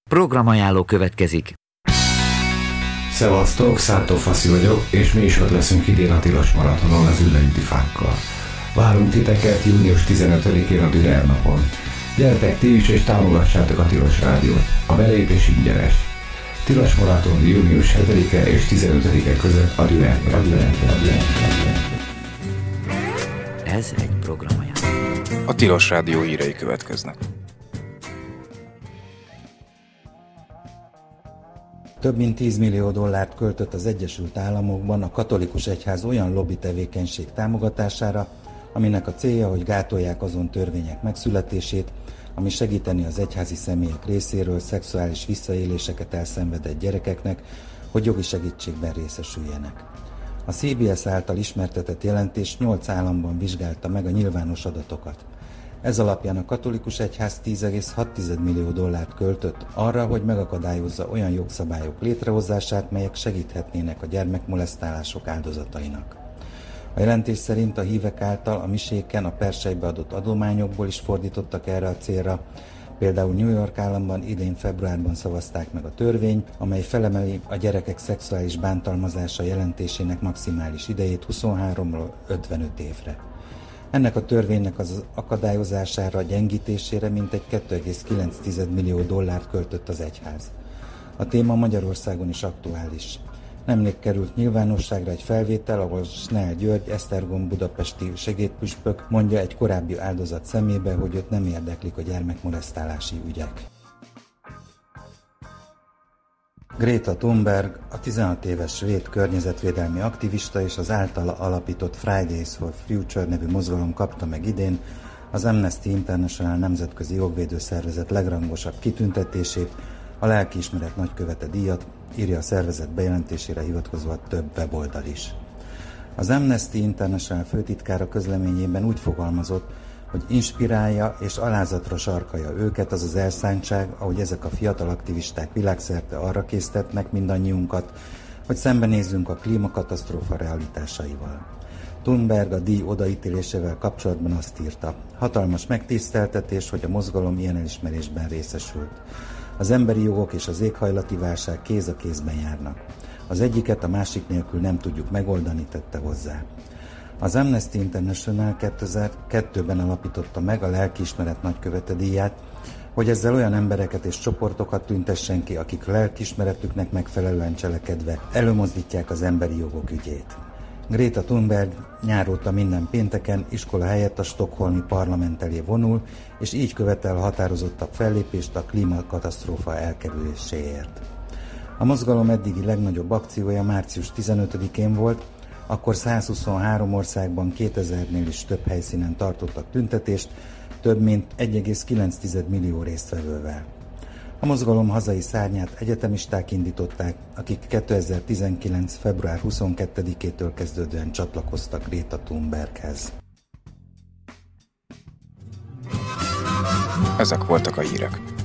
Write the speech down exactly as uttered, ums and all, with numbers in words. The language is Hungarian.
Programajánló következik. Szevasztok, Szántó Faszi vagyok, és mi is ott leszünk idén a Tilos Maratonon az Üllődi Fákkal. Várunk titeket június tizenötödikén a Dürer napon. Gyertek ti is, és támogassátok a Tilos Rádiót. A belépés ingyenes. Tilos Maraton június hetedike és tizenötödike között a Dürer. Ez egy programajánló. A Tilos Rádió hírei következnek. Több mint tíz millió dollárt költött az Egyesült Államokban a katolikus egyház olyan lobby tevékenység támogatására, aminek a célja, hogy gátolják azon törvények megszületését, ami segíteni az egyházi személyek részéről szexuális visszaéléseket elszenvedett gyerekeknek, hogy jogi segítségben részesüljenek. A cé bé es által ismertetett jelentés nyolc államban vizsgálta meg a nyilvános adatokat. Ez alapján a katolikus egyház tíz egész hat millió dollárt költött arra, hogy megakadályozza olyan jogszabályok létrehozását, melyek segíthetnének a gyermekmolesztálások áldozatainak. A jelentés szerint a hívek által a miséken a persejbe adott adományokból is fordítottak erre a célra. Például New York államban idén februárban szavazták meg a törvény, amely felemeli a gyerekek szexuális bántalmazása jelentésének maximális idejét huszonháromról ötvenöt évre. Ennek a törvénynek az akadályozására, gyengítésére mintegy két egész kilenc millió dollárt költött az egyház. A téma Magyarországon is aktuális. Nemrég került nyilvánosságra egy felvétel, ahol Snell György, Esztergom budapesti segédpüspök mondja egy korábbi áldozat szemébe, hogy őt nem érdeklik a gyermekmolesztálási ügyek. Greta Thunberg, a tizenhat éves svéd környezetvédelmi aktivista és az általa alapított Fridays for Future nevű mozgalom kapta meg idén az Amnesty International nemzetközi jogvédő szervezet legrangosabb kitüntetését, a lelkiismeret nagykövete díjat, írja a szervezet bejelentésére hivatkozva több weboldal is. Az Amnesty International főtitkára közleményében úgy fogalmazott, hogy inspirálja és alázatra sarkalja őket az az elszántság, ahogy ezek a fiatal aktivisták világszerte arra késztetnek mindannyiunkat, hogy szembenézzünk a klímakatasztrófa realitásaival. Thunberg a díj odaítélésével kapcsolatban azt írta: hatalmas megtiszteltetés, hogy a mozgalom ilyen elismerésben részesült. Az emberi jogok és az éghajlati válság kéz a kézben járnak. Az egyiket a másik nélkül nem tudjuk megoldani, tette hozzá. Az Amnesty International kétezer-kettőben alapította meg a lelkiismeret nagykövete díját, hogy ezzel olyan embereket és csoportokat tüntessen ki, akik lelkiismeretüknek megfelelően cselekedve előmozdítják az emberi jogok ügyét. Greta Thunberg nyáróta minden pénteken iskola helyett a stockholmi parlament elé vonul, és így követel határozottabb fellépést a klímakatasztrófa elkerüléséért. A mozgalom eddigi legnagyobb akciója március tizenötödikén volt, akkor százhuszonhárom országban kétezernél is több helyszínen tartottak tüntetést, több mint egy egész kilenc millió résztvevővel. A mozgalom hazai szárnyát egyetemisták indították, akik kétezer-tizenkilenc február huszonkettedikétől kezdődően csatlakoztak Greta Thunberghez. Ezek voltak a hírek.